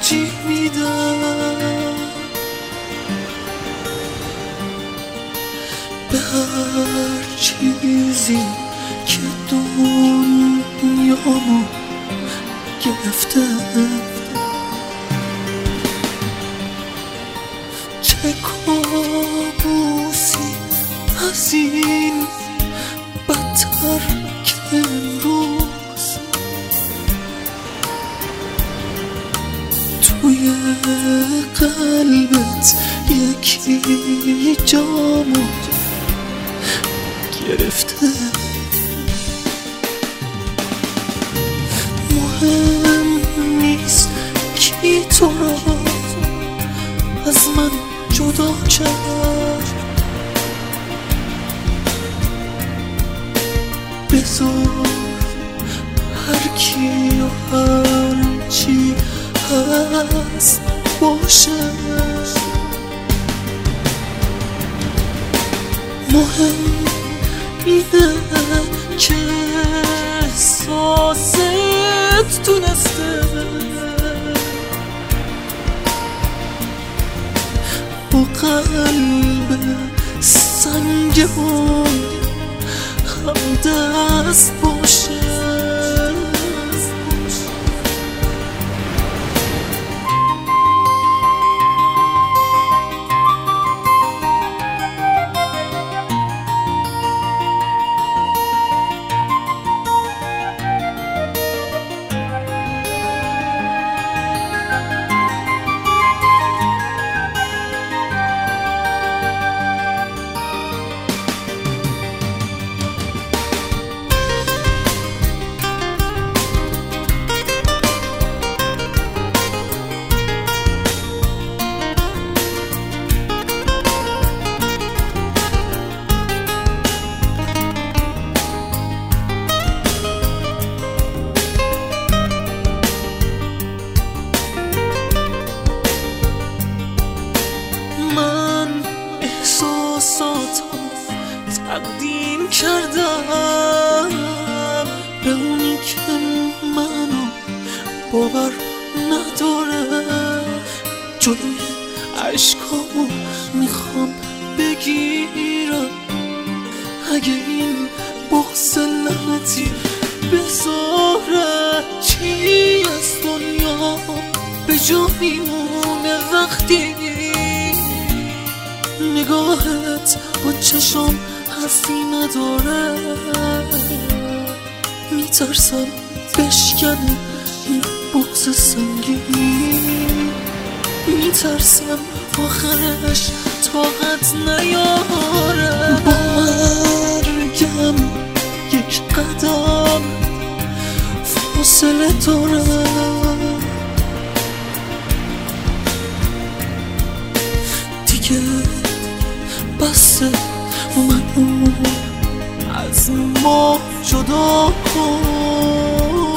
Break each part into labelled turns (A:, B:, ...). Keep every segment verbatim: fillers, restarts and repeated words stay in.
A: ترجیح میدم به هر چیزی که دنیامو گرفته. چه کابوسی از این بدتر که امروز توی قلبت یکی جامو گرفته. مهم نیست کی تو را از من جدا کرد، بذار هر کی و هر چی هست باشه. مهم اینه که احساست تونسته با قلب سنگمون همدست باشه. تقدیم کردم به اونی که منو باور نداره. جلوی عشقامو میخوام بگیرم، اگه این بغض لعنتی بذاره چی از دنیا به جا میمونه وقتی نگاهت با چشام حرفی نداره. میترسم بشکنه این بغض سنگین، میترسم آخرش طاقت نیاره. با مرگم یک قدم فاصله داره، دیگه بسه منو از ما جدا کن.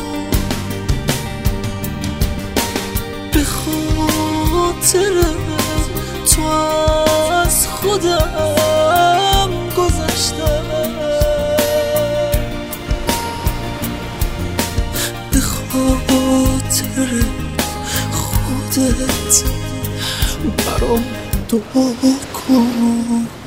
A: به خاطر تو از خودم گذشتم، به خاطر خودت برام دعا کن.